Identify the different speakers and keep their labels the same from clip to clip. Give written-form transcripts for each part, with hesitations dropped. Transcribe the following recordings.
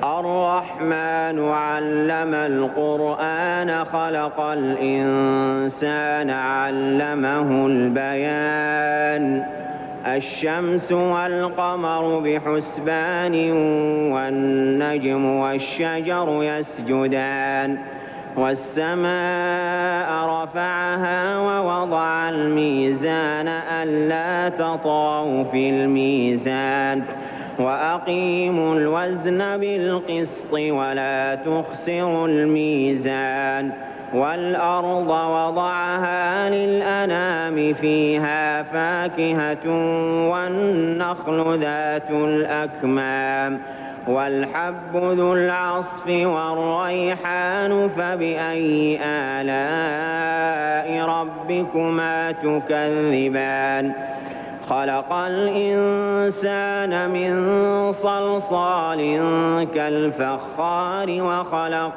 Speaker 1: الرحمن علم القرآن خلق الإنسان علمه البيان الشمس والقمر بحسبان والنجم والشجر يسجدان والسماء رفعها ووضع الميزان ألا تطغوا في الميزان وأقيموا الوزن بالقسط ولا تخسروا الميزان والأرض وضعها للأنام فيها فاكهة والنخل ذات الأكمام والحب ذو العصف والريحان فبأي آلاء ربكما تكذبان خلق الإنسان من صلصال كالفخار وخلق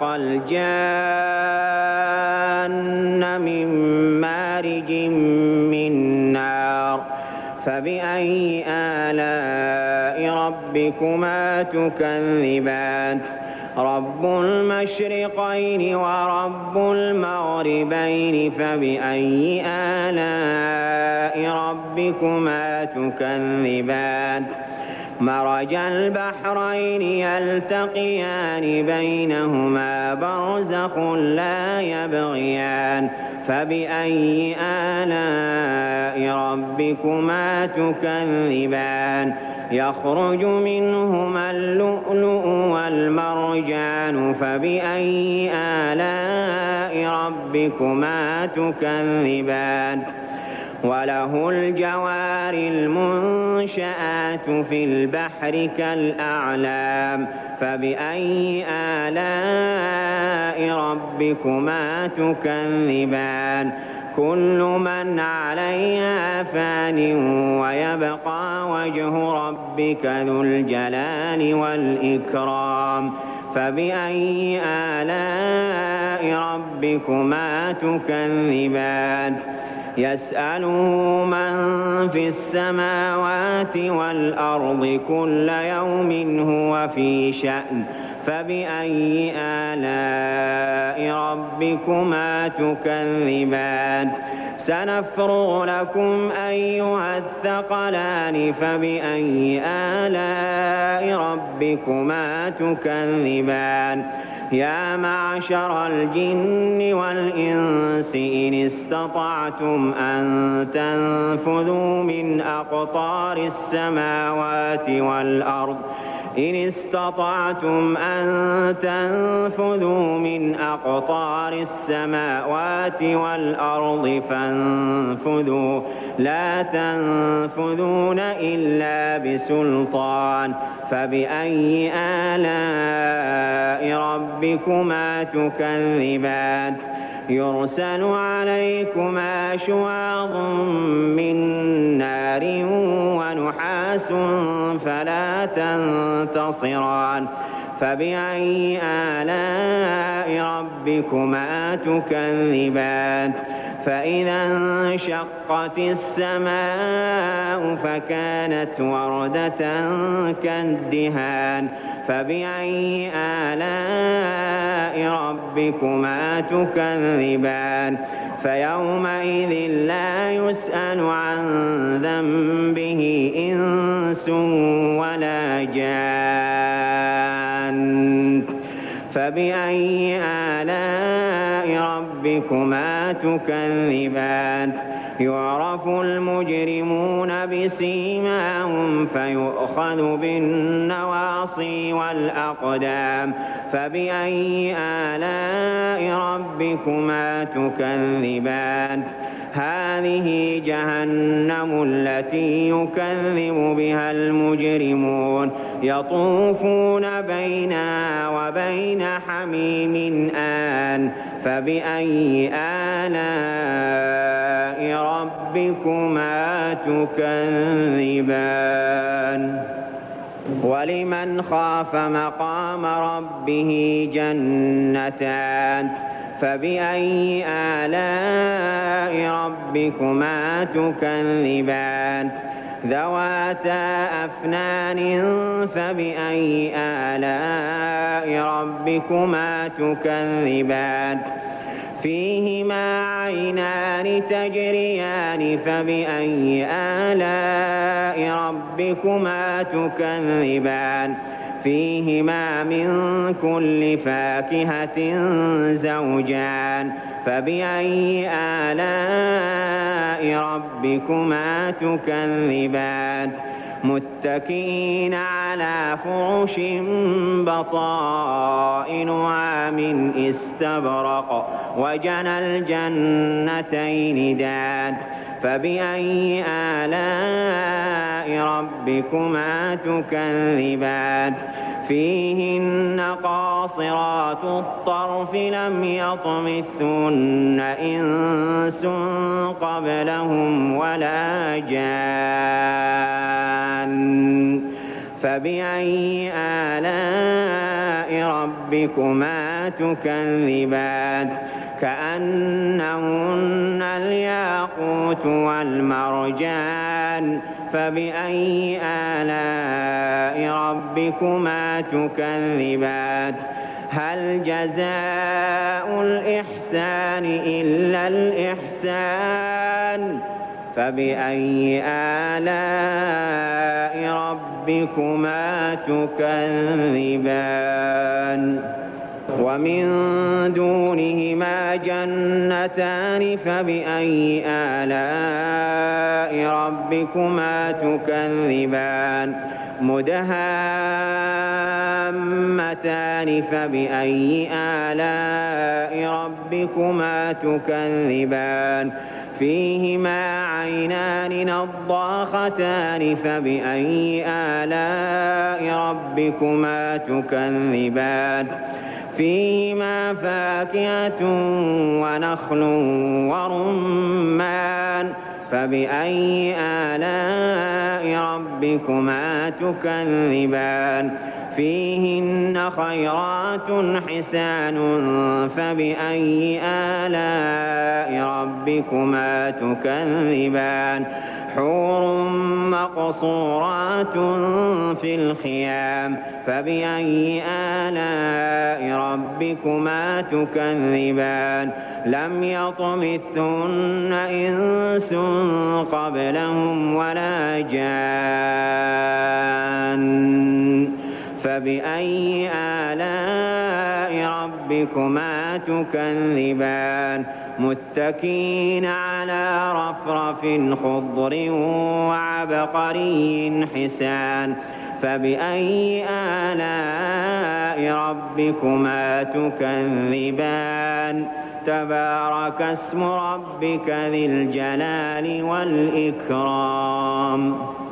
Speaker 1: الجان من مارج من نار فبأي آلاء ربكما تكذبان رب المشرقين ورب المغربين فبأي آلاء ربكما تكذبان مرج البحرين يلتقيان بينهما برزخ لا يبغيان فبأي آلاء ربكما تكذبان يخرج منهما اللؤلؤ والمرجان فبأي آلاء ربكما تكذبان وله الجوار المنشآت في البحر كالأعلام فبأي آلاء ربكما تكذبان كل من عليها فان ويبقى وجه ربك ذو الجلال والإكرام فبأي آلاء ربكما تكذبان يسأله من في السماوات والأرض كل يوم هو في شأن فبأي آلاء ربكما تكذبان سنفرغ لكم أيها الثقلان فبأي آلاء ربكما تكذبان يا معشر الجن والإنس إن استطعتم أن تنفذوا من أقطار السماوات والأرض إن استطعتم أن تنفذوا من أقطار السماوات والأرض فانفذوا لا تنفذون إلا بسلطان فبأي آلاء ربكما تكذبان يرسل عليكما شواظ من نار ونحاس فلا تنتصران فبأي آلاء ربكما تكذبان فإذا انشقت السماء فكانت وردة كالدهان فبأي آلاء ربكما تكذبان فيومئذ لا يسأل عن ذنبه إنس ولا جان فبأي آلاء ربكما تكذبان يعرف المجرمون بسيماهم فيؤخذ بالنواصي والأقدام فبأي آلاء ربكما تكذبان هذه جهنم التي يكذب بها المجرمون يطوفون بينها وبين حميم آن فبأي آلاء ربكما تكذبان ولمن خاف مقام ربه جنتان فبأي آلاء ربكما تكذبان ذواتا أفنان فبأي آلاء ربكما تكذبان فيهما عينان تجريان فبأي آلاء ربكما تكذبان فيهما من كل فاكهة زوجان فبأي آلاء ربكما تكذبان متكئين على فرش بطائنها من استبرق وجنى الجنتين دان فبأي آلاء ربكما تكذبان فيهن قاصرات الطرف لم يطمثهن إنس قبلهم ولا جان فبأي آلاء ربكما تكذبان كأنهن الياقوت والمرجان فبأي آلاء ربكما تكذبان هل جزاء الإحسان إلا الإحسان فبأي آلاء ربكما تكذبان ومن دونهما جنتان فبأي آلاء ربكما تكذبان مدهامتان فبأي آلاء ربكما تكذبان فيهما عينان نضاختان فبأي آلاء ربكما تكذبان فيهما فاكهة ونخل ورمان فبأي آلاء ربكما تكذبان فيهن خيرات حسان فبأي آلاء ربكما تكذبان حور مقصورات في الخيام فبأي آلاء ربكما تكذبان لم يطمثهن إنس قبلهم ولا جان فبأي آلاء ربكما تكذبان متكئين على رفرف خضر وعبقري حسان فبأي آلاء ربكما تكذبان تبارك اسم ربك ذي الجلال والإكرام